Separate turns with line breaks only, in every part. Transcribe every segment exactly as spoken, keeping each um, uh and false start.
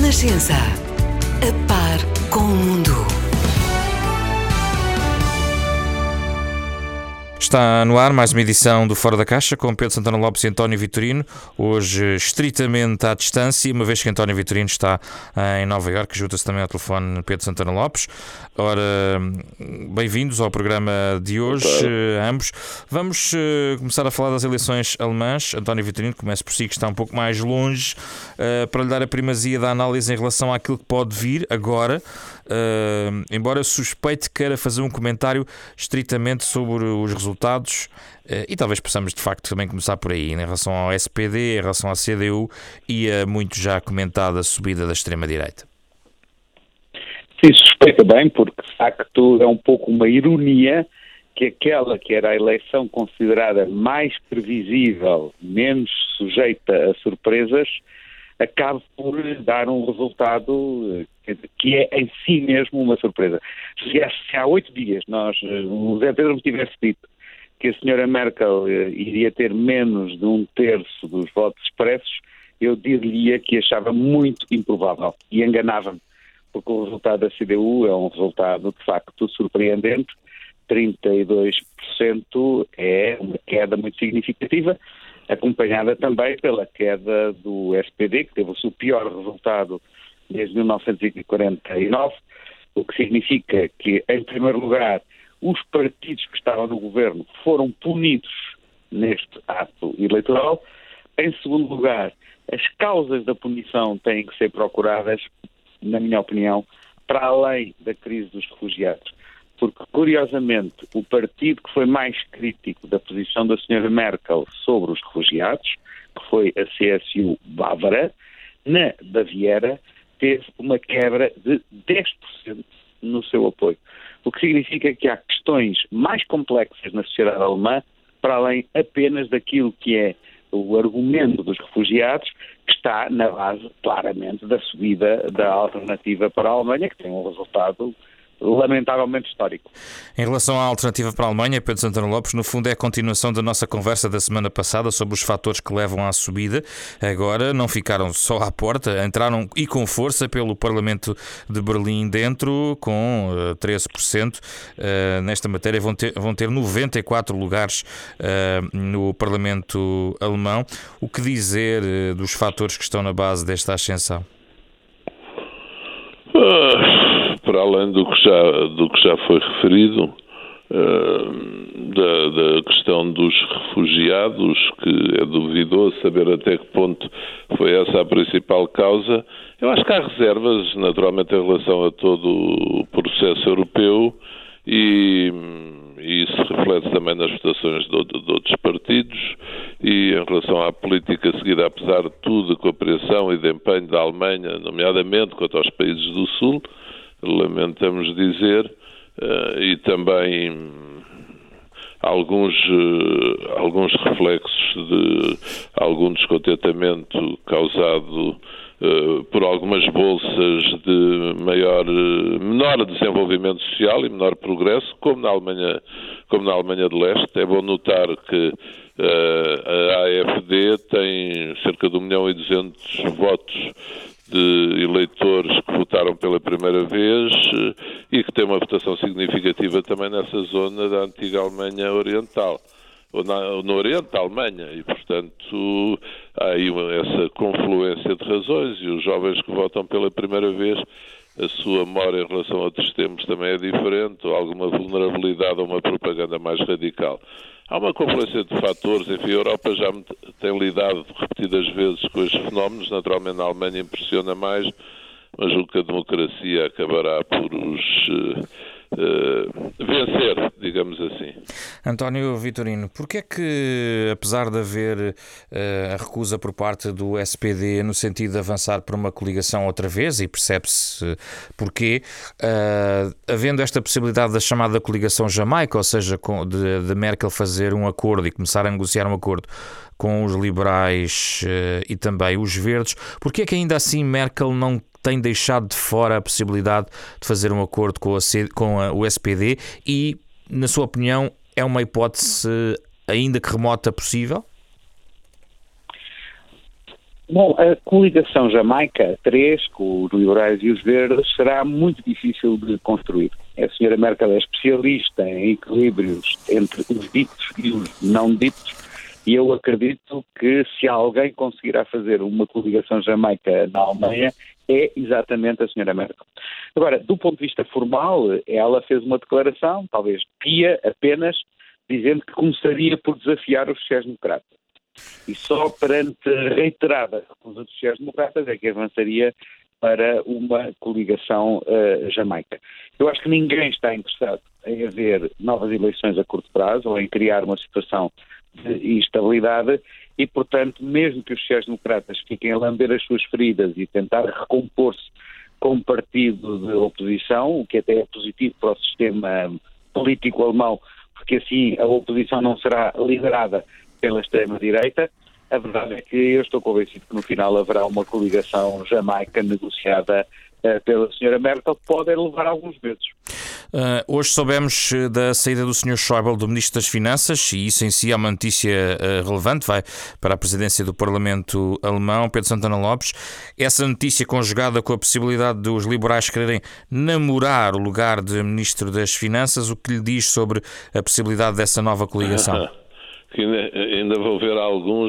Renascença. A par com o mundo.
Está no ar mais uma edição do Fora da Caixa com Pedro Santana Lopes e António Vitorino, hoje estritamente à distância, uma vez que António Vitorino está em Nova Iorque, junta-se também ao telefone Pedro Santana Lopes. Ora, bem-vindos ao programa de hoje, ambos. Vamos uh, começar a falar das eleições alemãs. António Vitorino, comece por si, que está um pouco mais longe, uh, para lhe dar a primazia da análise em relação àquilo que pode vir agora, uh, embora eu suspeite que queira fazer um comentário estritamente sobre os resultados, uh, e talvez possamos de facto também começar por aí, em relação ao S P D, em relação à C D U e a muito já comentada subida da extrema-direita.
Sim, suspeita bem, porque de facto é um pouco uma ironia que aquela que era a eleição considerada mais previsível, menos sujeita a surpresas, acabe por dar um resultado que é em si mesmo uma surpresa. Se há, se há oito dias nós, o Zé Pedro me tivesse dito que a senhora Merkel iria ter menos de um terço dos votos expressos, eu diria que achava muito improvável e enganava-me, porque o resultado da C D U é um resultado de facto surpreendente. trinta e dois por cento é uma queda muito significativa, acompanhada também pela queda do S P D, que teve o seu pior resultado desde mil novecentos e quarenta e nove, o que significa que, em primeiro lugar, os partidos que estavam no governo foram punidos neste ato eleitoral. Em segundo lugar, as causas da punição têm que ser procuradas, na minha opinião, para além da crise dos refugiados. Porque, curiosamente, o partido que foi mais crítico da posição da senhora Merkel sobre os refugiados, que foi a C S U bávara, na Baviera, teve uma quebra de dez por cento no seu apoio. O que significa que há questões mais complexas na sociedade alemã, para além apenas daquilo que é o argumento dos refugiados, que está na base, claramente, da subida da alternativa para a Alemanha, que tem um resultado lamentavelmente histórico.
Em relação à alternativa para a Alemanha, Pedro Santana Lopes, no fundo é a continuação da nossa conversa da semana passada sobre os fatores que levam à subida. Agora não ficaram só à porta, entraram e com força pelo Parlamento de Berlim dentro, com uh, treze por cento. Uh, nesta matéria vão ter, vão ter noventa e quatro lugares uh, no Parlamento alemão. O que dizer uh, dos fatores que estão na base desta ascensão?
Uh... Para além do que já, do que já foi referido, uh, da, da questão dos refugiados, que é duvidoso saber até que ponto foi essa a principal causa, eu acho que há reservas, naturalmente, em relação a todo o processo europeu, e, e isso se reflete também nas votações de, de, de outros partidos, e em relação à política seguida, apesar de tudo, com a pressão e de empenho da Alemanha, nomeadamente quanto aos países do Sul, lamentamos dizer, uh, e também alguns, uh, alguns reflexos de algum descontentamento causado uh, por algumas bolsas de maior, uh, menor desenvolvimento social e menor progresso, como na Alemanha, como na Alemanha de Leste. É bom notar que uh, a A F D tem cerca de um milhão e duzentos votos de eleitores que votaram pela primeira vez e que tem uma votação significativa também nessa zona da antiga Alemanha Oriental, ou na, no Oriente da Alemanha, e portanto há aí uma, essa confluência de razões, e os jovens que votam pela primeira vez, a sua memória em relação a outros tempos também é diferente, ou alguma vulnerabilidade a uma propaganda mais radical. Há uma confluência de fatores, enfim, a Europa já tem lidado repetidas vezes com estes fenómenos, naturalmente na Alemanha impressiona mais, mas julgo que a democracia acabará por os uh, uh, vencer, digamos assim.
António Vitorino, porquê é que, apesar de haver uh, a recusa por parte do S P D no sentido de avançar para uma coligação outra vez, e percebe-se uh, porquê, uh, havendo esta possibilidade da chamada coligação Jamaica, ou seja, com, de, de Merkel fazer um acordo e começar a negociar um acordo com os liberais uh, e também os verdes, porquê é que ainda assim Merkel não tem deixado de fora a possibilidade de fazer um acordo com, a C, com a, o S P D e, na sua opinião, é uma hipótese ainda que remota possível?
Bom, a coligação Jamaica três, com os liberais e os verdes, será muito difícil de construir. A senhora Merkel é especialista em equilíbrios entre os ditos e os não ditos, e eu acredito que se alguém conseguirá fazer uma coligação Jamaica na Alemanha, é exatamente a senhora Merkel. Agora, do ponto de vista formal, ela fez uma declaração, talvez pia apenas, dizendo que começaria por desafiar os sociais-democratas. E só perante reiterada recusa dos sociais-democratas é que avançaria para uma coligação uh, Jamaica. Eu acho que ninguém está interessado em haver novas eleições a curto prazo ou em criar uma situação de instabilidade e, portanto, mesmo que os sociais-democratas fiquem a lamber as suas feridas e tentar recompor-se com um partido de oposição, o que até é positivo para o sistema político alemão, porque assim a oposição não será liderada pela extrema-direita, a verdade é que eu estou convencido que no final haverá uma coligação Jamaica negociada uh, pela senhora Merkel, que pode levar alguns meses.
Uh, hoje soubemos da saída do senhor Schäuble, do Ministro das Finanças, e isso em si é uma notícia uh, relevante, vai para a presidência do Parlamento alemão. Pedro Santana Lopes, essa notícia conjugada com a possibilidade dos liberais quererem namorar o lugar de Ministro das Finanças, o que lhe diz sobre a possibilidade dessa nova coligação?
Que ainda, ainda vou ver alguns,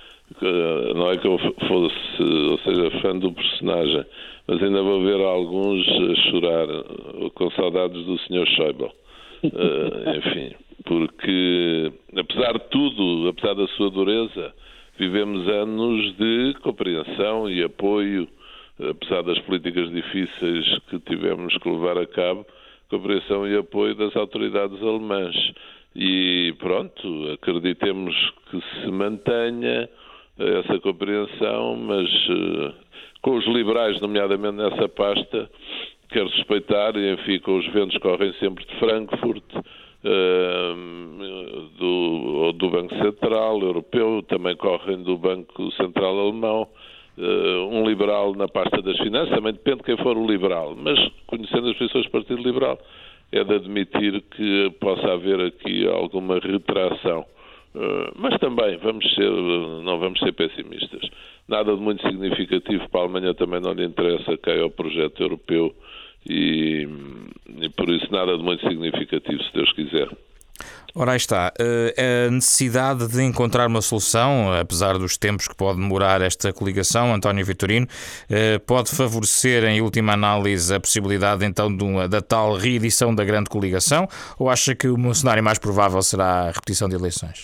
que, não é que eu fosse, ou seja, fã do personagem, mas ainda vou ver alguns a chorar com saudades do senhor Schäuble. Uh, enfim, porque apesar de tudo, apesar da sua dureza, vivemos anos de compreensão e apoio, apesar das políticas difíceis que tivemos que levar a cabo, compreensão e apoio das autoridades alemãs. E pronto, acreditemos que se mantenha essa compreensão, mas uh, com os liberais, nomeadamente nessa pasta, quero respeitar, e enfim, com os ventos que correm sempre de Frankfurt, uh, do, do Banco Central Europeu, também correm do Banco Central Alemão, uh, um liberal na pasta das finanças, também depende de quem for o liberal, mas conhecendo as posições do Partido Liberal, é de admitir que possa haver aqui alguma retração. Uh, mas também vamos ser, não vamos ser pessimistas. Nada de muito significativo para a Alemanha também não lhe interessa, cai ao projeto europeu e, e por isso nada de muito significativo, se Deus quiser.
Ora, aí está. A necessidade de encontrar uma solução, apesar dos tempos que pode demorar esta coligação, António Vitorino, pode favorecer, em última análise, a possibilidade então de uma, da tal reedição da grande coligação, ou acha que o cenário mais provável será a repetição de eleições?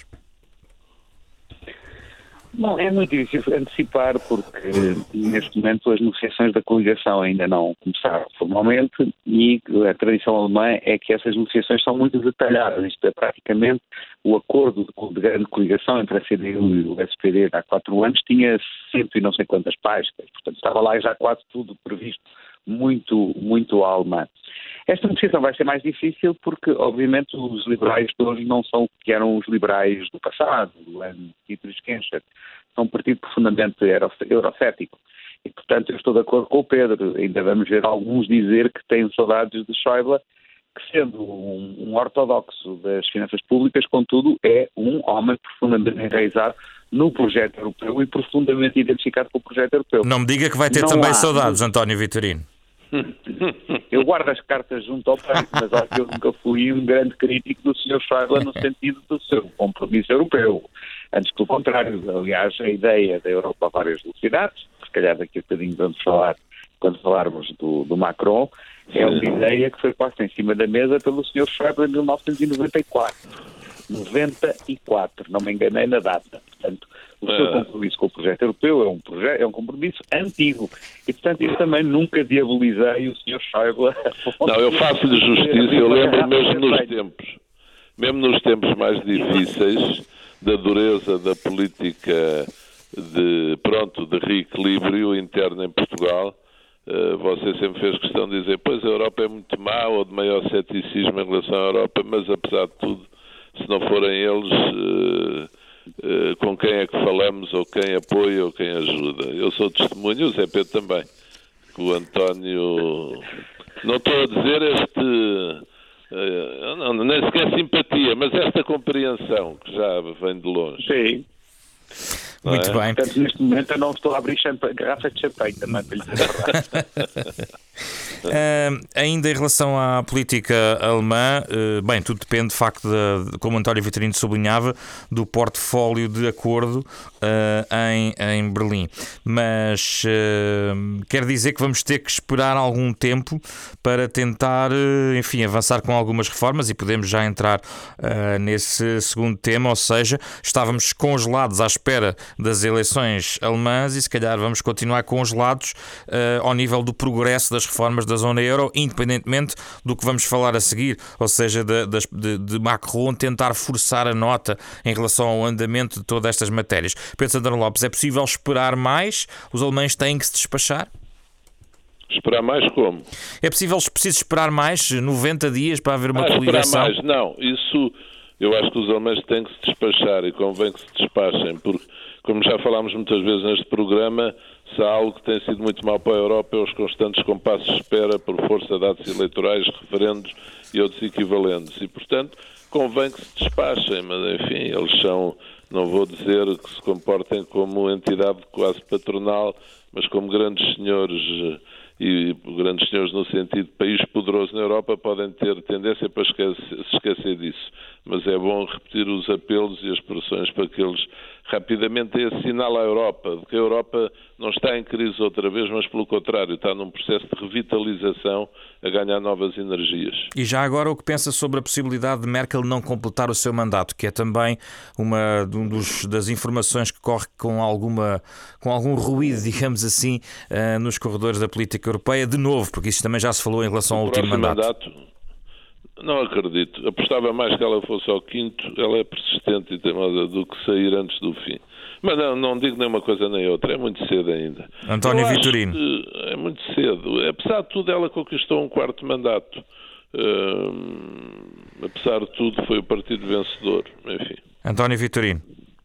Bom, é muito difícil antecipar porque neste momento as negociações da coligação ainda não começaram formalmente e a tradição alemã é que essas negociações são muito detalhadas. Isto é praticamente o acordo de grande coligação entre a C D U e o S P D há quatro anos tinha cento e não sei quantas páginas, portanto estava lá já quase tudo previsto, muito, muito alemã. Esta negociação vai ser mais difícil porque, obviamente, os liberais de hoje não são o que eram os liberais do passado, do ano Dietrich Genscher. São um partido profundamente eurocético. E, portanto, eu estou de acordo com o Pedro. Ainda vamos ver alguns dizer que têm saudades de Schäuble, que sendo um, um ortodoxo das finanças públicas, contudo, é um homem profundamente enraizado no projeto europeu e profundamente identificado com o projeto europeu.
Não me diga que vai ter não também há... saudades, António Vitorino.
Eu guardo as cartas junto ao peito, mas acho que eu nunca fui um grande crítico do senhor Schäuble no sentido do seu compromisso europeu. Antes pelo contrário, aliás, a ideia da Europa a várias velocidades, se calhar daqui a bocadinho vamos falar, quando falarmos do, do Macron, é uma ideia que foi posta em cima da mesa pelo senhor Schäuble em mil novecentos e noventa e quatro. noventa e quatro, não me enganei na data. Portanto, o seu compromisso com o projeto europeu é um, projeto, é um compromisso antigo. E, portanto, eu também nunca diabolizei o senhor Schäuble.
Não, eu faço-lhe justiça, eu lembro mesmo nos tempos, mesmo nos tempos mais difíceis, da dureza da política de, pronto, de reequilíbrio interno em Portugal, uh, você sempre fez questão de dizer, pois a Europa é muito má, ou de maior ceticismo em relação à Europa, mas apesar de tudo, se não forem eles, uh, uh, com quem é que falamos, ou quem apoia, ou quem ajuda. Eu sou testemunho, o Zé Pedro também, que o António, não estou a dizer este, uh, não, nem sequer simpatia, mas esta compreensão, que já vem de longe.
Sim.
Muito
é?
bem.
Portanto, neste momento eu não estou a abrir champa- garrafas de champanhe também, para lhe dizer a verdade.
Uh, ainda em relação à política alemã, uh, bem, tudo depende de facto, de, de, como António Vitorino sublinhava, do portfólio de acordo uh, em, em Berlim. Mas uh, quer dizer que vamos ter que esperar algum tempo para tentar, uh, enfim, avançar com algumas reformas, e podemos já entrar uh, nesse segundo tema, ou seja, estávamos congelados à espera das eleições alemãs e se calhar vamos continuar congelados uh, ao nível do progresso das reformas da zona euro, independentemente do que vamos falar a seguir, ou seja, de, de, de Macron tentar forçar a nota em relação ao andamento de todas estas matérias. Pedro Santana Lopes, é possível esperar mais? Os alemães têm que se despachar?
Esperar mais como?
É possível, preciso esperar mais, noventa dias para haver uma
ah,
coligação?
Esperar mais, não. Isso, eu acho que os alemães têm que se despachar e convém que se despachem, porque, como já falámos muitas vezes neste programa, se há algo que tem sido muito mau para a Europa é os constantes compassos de espera por força de atos eleitorais, referendos e outros equivalentes. E, portanto, convém que se despachem, mas, enfim, eles são, não vou dizer que se comportem como entidade quase patronal, mas como grandes senhores, e grandes senhores no sentido de país poderoso na Europa, podem ter tendência para esquecer, se esquecer disso. Mas é bom repetir os apelos e as pressões para que eles rapidamente deem esse sinal à Europa, de que a Europa não está em crise outra vez, mas pelo contrário, está num processo de revitalização a ganhar novas energias.
E já agora o que pensa sobre a possibilidade de Merkel não completar o seu mandato, que é também uma um dos, das informações que corre com, alguma, com algum ruído, digamos assim, uh, nos corredores da política europeia, de novo, porque isso também já se falou em relação ao último mandato. mandato.
Não acredito. Apostava mais que ela fosse ao quinto. Ela é persistente e teimosa do que sair antes do fim. Mas não, não digo nem uma coisa nem outra. É muito cedo ainda.
António Vitorino.
É muito cedo. Apesar de tudo, ela conquistou um quarto mandato. Uh, apesar de tudo, foi o partido vencedor. Enfim.
António Vitorino.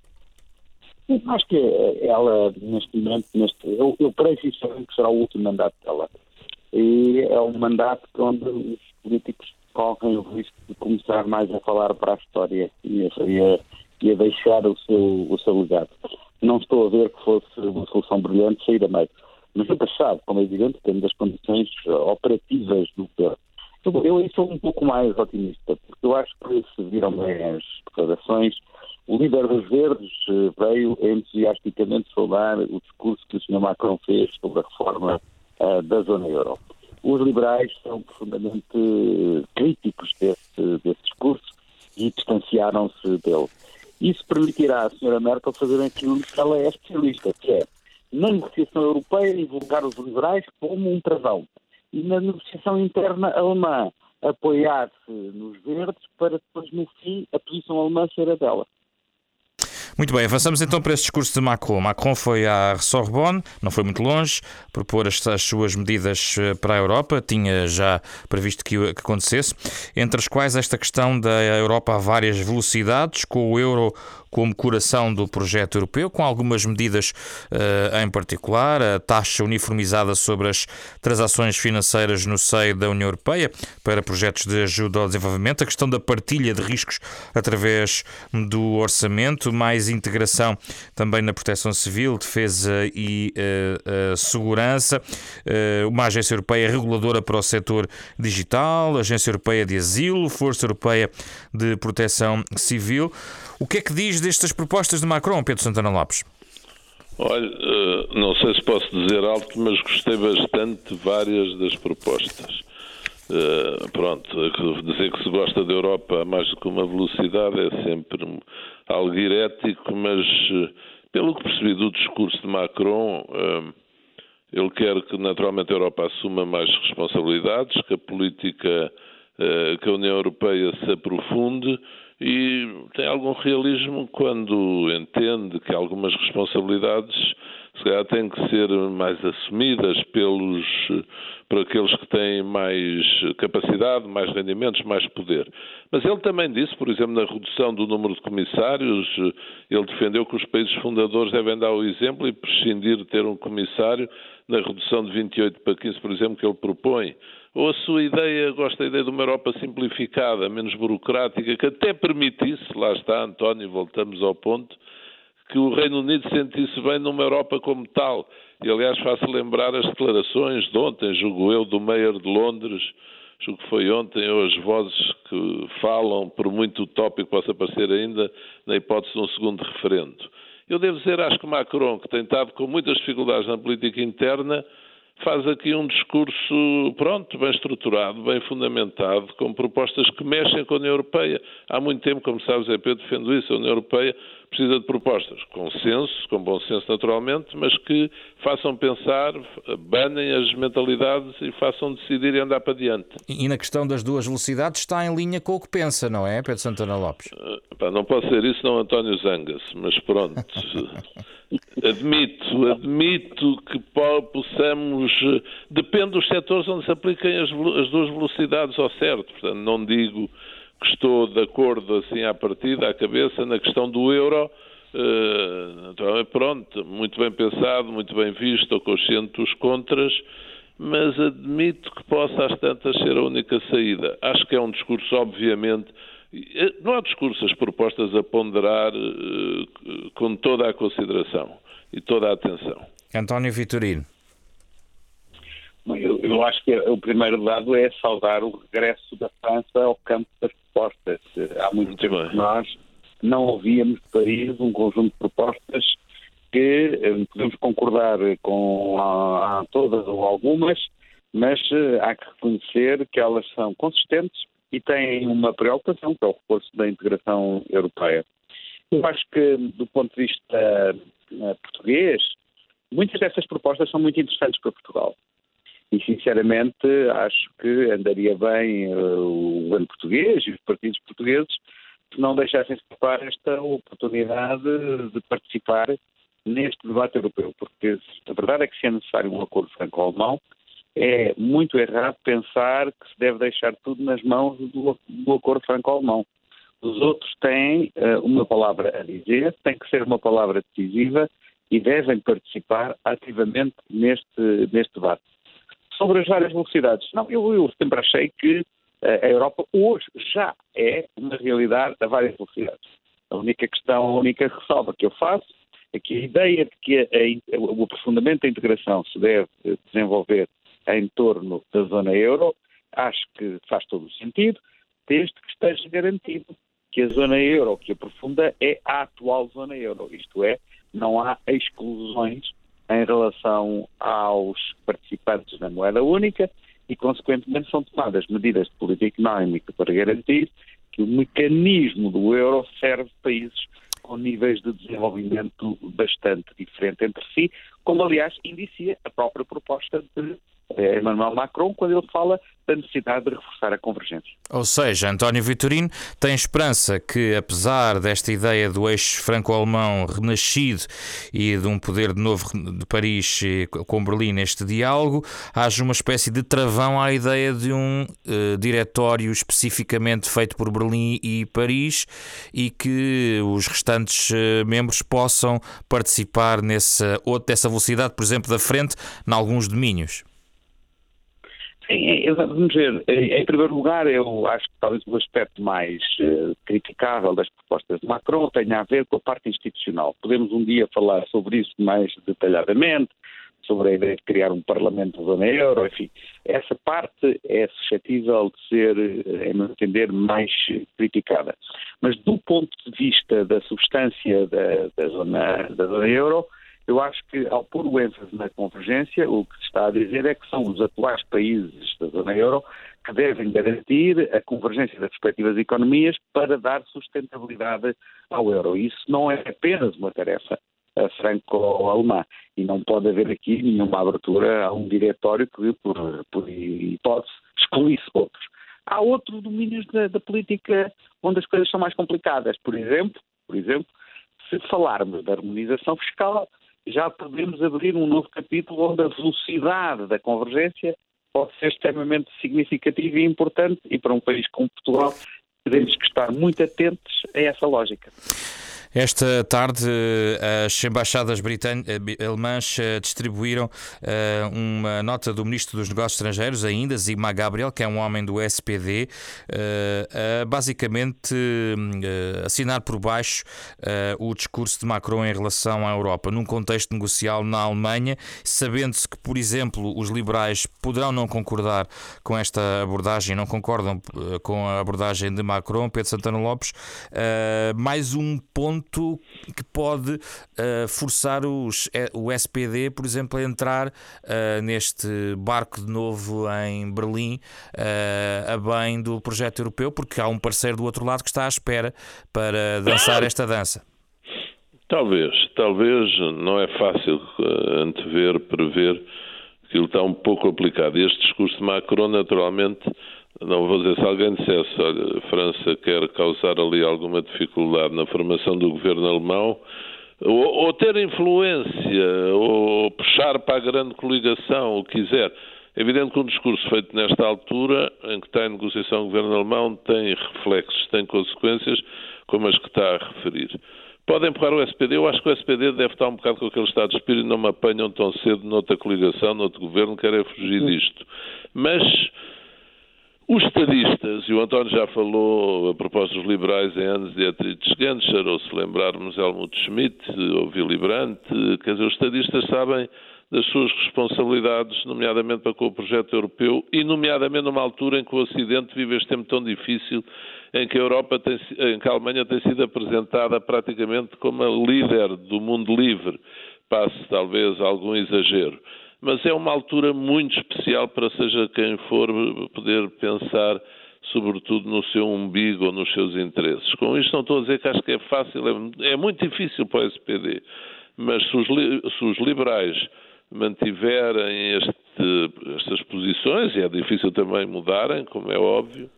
Acho que ela, neste momento, neste, eu, eu creio sinceramente que será o último mandato dela. E é um mandato onde os políticos correm o risco de começar mais a falar para a história e a, e a, e a deixar o seu, o seu legado. Não estou a ver que fosse uma solução brilhante sair a meio. Mas nunca se sabe, como é evidente, tendo as condições operativas do governo. Eu, eu aí sou um pouco mais otimista, porque eu acho que se viram bem as declarações. O líder dos Verdes veio entusiasticamente saudar o discurso que o senhor Macron fez sobre a reforma uh, da zona euro. Os liberais são profundamente críticos desse, desse discurso e distanciaram-se dele. Isso permitirá à senhora Merkel fazer aquilo que ela é especialista, que é, na negociação europeia, invocar os liberais como um travão. E na negociação interna alemã, apoiar-se nos verdes para depois, no fim, a posição alemã ser a dela.
Muito bem, avançamos então para esse discurso de Macron. Macron foi à Sorbonne, não foi muito longe, propor as, as suas medidas para a Europa, tinha já previsto que, que acontecesse, entre as quais esta questão da Europa a várias velocidades, com o euro como coração do projeto europeu, com algumas medidas uh, em particular, a taxa uniformizada sobre as transações financeiras no seio da União Europeia para projetos de ajuda ao desenvolvimento, a questão da partilha de riscos através do orçamento, mais integração também na proteção civil, defesa e uh, uh, segurança, uh, uma agência europeia reguladora para o setor digital, agência europeia de asilo, força europeia de proteção civil. O que é que diz destas propostas de Macron, Pedro Santana Lopes?
Olha, não sei se posso dizer alto, mas gostei bastante de várias das propostas. Pronto, dizer que se gosta da Europa a mais do que uma velocidade é sempre algo herético, mas pelo que percebi do discurso de Macron, ele quer que naturalmente a Europa assuma mais responsabilidades, que a política, que a União Europeia se aprofunde, e tem algum realismo quando entende que algumas responsabilidades se calhar têm que ser mais assumidas pelos, por aqueles que têm mais capacidade, mais rendimentos, mais poder. Mas ele também disse, por exemplo, na redução do número de comissários, ele defendeu que os países fundadores devem dar o exemplo e prescindir de ter um comissário na redução de vinte e oito para quinze, por exemplo, que ele propõe. Ou a sua ideia, gosta da ideia de uma Europa simplificada, menos burocrática, que até permitisse, lá está, António, voltamos ao ponto, que o Reino Unido sentisse bem numa Europa como tal. E, aliás, faço lembrar as declarações de ontem, julgo eu, do Mayor de Londres, julgo que foi ontem, ou as vozes que falam, por muito utópico que possa parecer ainda, na hipótese de um segundo referendo. Eu devo dizer, acho que Macron, que tem estado com muitas dificuldades na política interna, faz aqui um discurso, pronto, bem estruturado, bem fundamentado, com propostas que mexem com a União Europeia. Há muito tempo, como sabes, é eu defendo isso, a União Europeia precisa de propostas com senso, com bom senso naturalmente, mas que façam pensar, banem as mentalidades e façam decidir e andar para diante.
E na questão das duas velocidades está em linha com o que pensa, não é, Pedro Santana Lopes?
Uh, pá, não posso ser isso, não António Zanga-se, mas pronto. Admito, admito que possamos... Depende dos setores onde se apliquem as, as duas velocidades ao certo. Portanto, não digo que estou de acordo assim à partida, à cabeça, na questão do euro. Uh, pronto, muito bem pensado, muito bem visto, estou consciente dos contras, mas admito que possa às tantas ser a única saída. Acho que é um discurso, obviamente... Não há discurso, as propostas a ponderar uh, com toda a consideração e toda a atenção.
António Vitorino.
Eu, eu acho que o primeiro dado é saudar o regresso da França ao campo das propostas. Há muito, muito tempo bem. que nós não ouvíamos de Paris um conjunto de propostas que eh, podemos concordar com a, a todas ou algumas, mas eh, há que reconhecer que elas são consistentes e têm uma preocupação, que é o reforço da integração europeia. Eu acho que, do ponto de vista uh, português, muitas dessas propostas são muito interessantes para Portugal. E, sinceramente, acho que andaria bem uh, o governo português e os partidos portugueses se não deixassem escapar esta oportunidade de participar neste debate europeu. Porque a verdade é que, se é necessário um acordo franco-alemão, é muito errado pensar que se deve deixar tudo nas mãos do, do acordo franco-alemão. Os outros têm uh, uma palavra a dizer, tem que ser uma palavra decisiva e devem participar ativamente neste, neste debate. Sobre as várias velocidades, não, eu, eu sempre achei que uh, a Europa hoje já é uma realidade a várias velocidades. A única questão, a única ressalva que eu faço é que a ideia de que a, a, o aprofundamento da integração se deve desenvolver em torno da zona euro, acho que faz todo o sentido, desde que esteja garantido que a zona euro que aprofunda é a atual zona euro. Isto é, não há exclusões em relação aos participantes na moeda única e, consequentemente, são tomadas medidas de política económica para garantir que o mecanismo do euro serve países com níveis de desenvolvimento bastante diferentes entre si, como, aliás, indicia a própria proposta de Emmanuel Macron, quando ele fala da necessidade de reforçar a convergência.
Ou seja, António Vitorino tem esperança que, apesar desta ideia do eixo franco-alemão renascido e de um poder de novo de Paris com Berlim neste diálogo, haja uma espécie de travão à ideia de um uh, diretório especificamente feito por Berlim e Paris e que os restantes uh, membros possam participar nessa, ou dessa velocidade, por exemplo, da frente, em alguns domínios.
Vamos ver, em primeiro lugar, eu acho que talvez o aspecto mais uh, criticável das propostas de Macron tenha a ver com a parte institucional. Podemos um dia falar sobre isso mais detalhadamente, sobre a ideia de criar um Parlamento da zona euro, enfim. Essa parte é suscetível de ser, em meu entender, mais criticada. Mas do ponto de vista da substância da, da, zona, da zona euro, eu acho que, ao pôr o ênfase na convergência, o que se está a dizer é que são os atuais países da zona euro que devem garantir a convergência das respectivas economias para dar sustentabilidade ao euro. Isso não é apenas uma tarefa franco-alemã e não pode haver aqui nenhuma abertura a um diretório que, por, por hipótese, excluísse outros. Há outros domínios da, da política onde as coisas são mais complicadas. Por exemplo, por exemplo, se falarmos da harmonização fiscal, já podemos abrir um novo capítulo onde a velocidade da convergência pode ser extremamente significativa e importante, e para um país como Portugal temos que estar muito atentos a essa lógica.
Esta tarde, as embaixadas britân- alemãs distribuíram uh, uma nota do Ministro dos Negócios Estrangeiros, ainda, Sigmar Gabriel, que é um homem do S P D, uh, a basicamente uh, assinar por baixo uh, o discurso de Macron em relação à Europa, num contexto negocial na Alemanha, sabendo-se que, por exemplo, os liberais poderão não concordar com esta abordagem, não concordam uh, com a abordagem de Macron. Pedro Santana Lopes, uh, mais um ponto que pode uh, forçar os, o S P D, por exemplo, a entrar uh, neste barco de novo em Berlim, uh, a bem do projeto europeu, porque há um parceiro do outro lado que está à espera para dançar esta dança.
Talvez, talvez não é fácil antever, prever, aquilo está um pouco aplicado. Este discurso de Macron, naturalmente, não vou dizer, se alguém dissesse, olha, a França quer causar ali alguma dificuldade na formação do governo alemão, ou, ou ter influência, ou puxar para a grande coligação, o que quiser. É evidente que um discurso feito nesta altura, em que está em negociação o governo alemão, tem reflexos, tem consequências, como as que está a referir. Pode empurrar o S P D, eu acho que o S P D deve estar um bocado com aquele estado de espírito, não me apanham tão cedo noutra coligação, noutro governo, querem fugir disto. Mas os estadistas, e o António já falou a propósito dos liberais em anos de Dietrich Genscher, ou se lembrarmos Helmut Schmidt ou Willy Brandt, quer dizer, os estadistas sabem das suas responsabilidades, nomeadamente para com o projeto europeu, e nomeadamente numa altura em que o Ocidente vive este tempo tão difícil, em que a Europa tem, em que a Alemanha tem sido apresentada praticamente como a líder do mundo livre, passe talvez algum exagero. Mas é uma altura muito especial para seja quem for poder pensar sobretudo no seu umbigo ou nos seus interesses. Com isto não estou a dizer que acho que é fácil, é, é muito difícil para o S P D, mas se os, se os liberais mantiverem este, estas posições, e é difícil também mudarem, como é óbvio,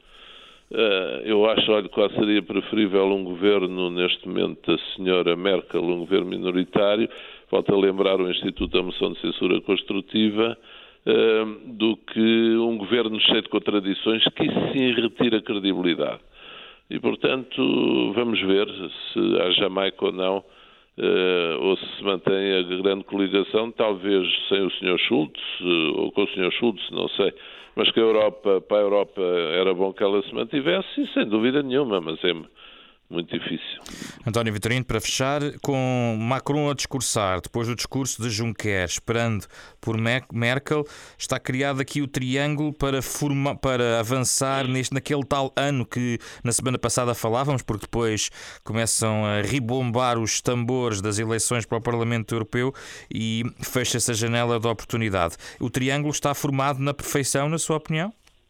eu acho, olha, qual seria preferível um governo, neste momento, da senhora Merkel, um governo minoritário, volto a lembrar o Instituto da Moção de Censura Construtiva, do que um governo cheio de contradições, que isso sim retira credibilidade. E, portanto, vamos ver se há Jamaica ou não, ou se se mantém a grande coligação, talvez sem o senhor Schulz, ou com o senhor Schulz, não sei, mas que a Europa, para a Europa era bom que ela se mantivesse, e sem dúvida nenhuma, mas é muito difícil.
António Vitorino, para fechar, com Macron a discursar, depois do discurso de Juncker, esperando por Merkel, está criado aqui o triângulo para, forma, para avançar neste, naquele tal ano que na semana passada falávamos, porque depois começam a ribombar os tambores das eleições para o Parlamento Europeu e fecha-se a janela de oportunidade. O triângulo está formado na perfeição, na sua opinião?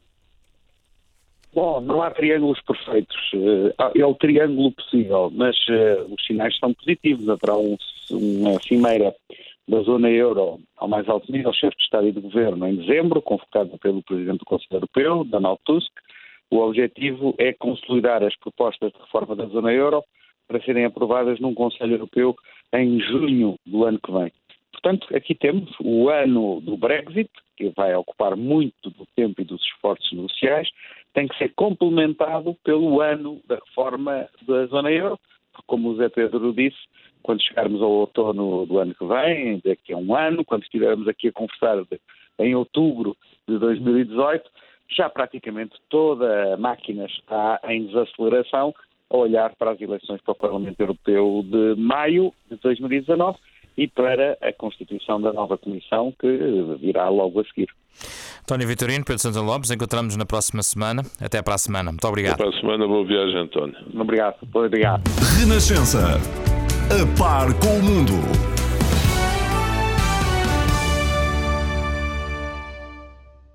Bom, não há triângulos perfeitos. É o triângulo possível, mas uh, os sinais são positivos. Haverá um, uma cimeira da zona euro ao mais alto nível, chefe de Estado e de Governo, em dezembro, convocada pelo Presidente do Conselho Europeu, Donald Tusk. O objetivo é consolidar as propostas de reforma da zona euro para serem aprovadas num Conselho Europeu em junho do ano que vem. Portanto, aqui temos o ano do Brexit, que vai ocupar muito do tempo e dos esforços negociais, tem que ser complementado pelo ano da reforma da zona euro, porque, como o Zé Pedro disse, quando chegarmos ao outono do ano que vem, daqui a um ano, quando estivermos aqui a conversar de, em outubro de dois mil e dezoito, já praticamente toda a máquina está em desaceleração a olhar para as eleições para o Parlamento Europeu de maio de dois mil e dezanove e para a constituição da nova Comissão, que virá logo a seguir.
António Vitorino, Pedro Santana Lopes, encontramos-nos na próxima semana. Até para a semana. Muito obrigado.
Até para a semana, boa viagem, António.
Obrigado. Obrigado.
Renascença. A par com o mundo.